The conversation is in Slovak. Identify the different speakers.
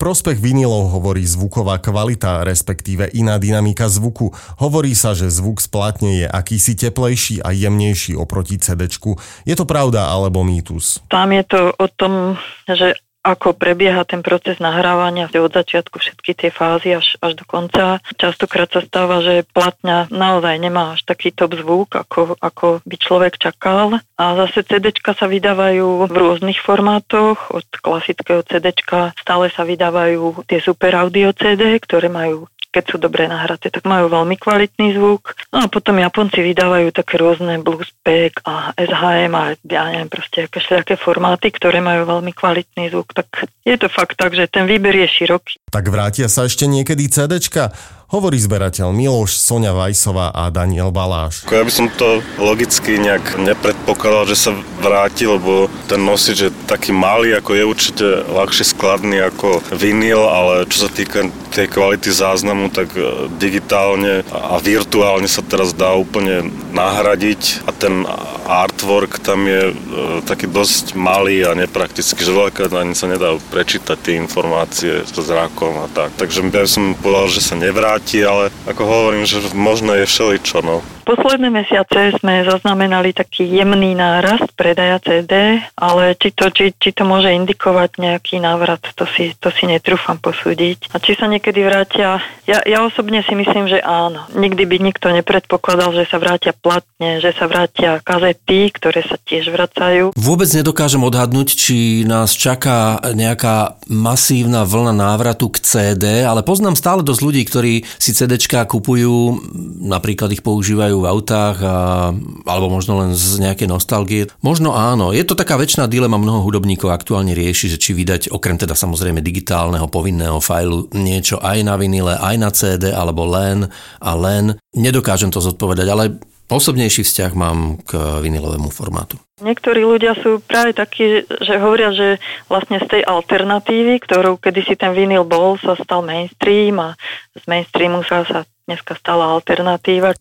Speaker 1: prospech vinilov hovorí zvuková kvalita, respektíve iná dynamika zvuku. Hovorí sa, že zvuk z platne je akýsi teplejší a jemnejší oproti CD-čku. Je to pravda alebo mýtus?
Speaker 2: Tam je to o tom, že ako prebieha ten proces nahrávania od začiatku všetky tie fázy až do konca. Častokrát sa stáva, že platňa naozaj nemá až taký top zvuk, ako by človek čakal. A zase CDčka sa vydávajú v rôznych formátoch. Od klasického CDčka stále sa vydávajú tie super audio CD, ktoré majú, keď sú dobre nahraté, tak majú veľmi kvalitný zvuk. No a potom Japonci vydávajú také rôzne Bluespec a SHM a ja neviem, proste aké formáty, ktoré majú veľmi kvalitný zvuk. Tak je to fakt tak, že ten výber je široký.
Speaker 1: Tak vrátia sa ešte niekedy CDčka? Hovorí zberateľ Miloš, Soňa Vajsová a Daniel Baláš.
Speaker 3: Ja by som to logicky nejak nepredpokladal, že sa vráti, lebo ten nosič je taký malý, ako je určite ľahšie skladný ako vinyl, ale čo sa týka tej kvality záznamu, tak digitálne a virtuálne sa teraz dá úplne nahradiť a ten artwork tam je taký dosť malý a nepraktický, že veľakrát ani sa nedá prečítať tie informácie so zrakom a tak. Takže ja som povedal, že sa nevráti, ale ako hovorím, že možno je všeličo, no.
Speaker 2: Posledné mesiace sme zaznamenali taký jemný nárast predaja CD, ale či to môže indikovať nejaký návrat, to si netrúfam posúdiť. A či sa niekedy vrátia, ja osobne si myslím, že áno. Nikdy by nikto nepredpokladal, že sa vrátia platne, že sa vrátia kazety, ktoré sa tiež vracajú.
Speaker 4: Vôbec nedokážem odhadnúť, či nás čaká nejaká masívna vlna návratu k CD, ale poznám stále dosť ľudí, ktorí si CDčka kupujú, napríklad ich používajú v autách alebo možno len z nejakej nostalgie. Možno áno. Je to taká večná dilema, mnoho hudobníkov aktuálne rieši, že či vydať okrem teda samozrejme digitálneho povinného fajlu niečo aj na vinile, aj na CD alebo len a len. Nedokážem to zodpovedať, ale osobnejší vzťah mám k vinilovému formátu.
Speaker 2: Niektorí ľudia sú práve takí, že hovoria, že vlastne z tej alternatívy, ktorou kedysi ten vinyl bol, sa stal mainstream a z mainstreamu sa dneska stala alternatíva.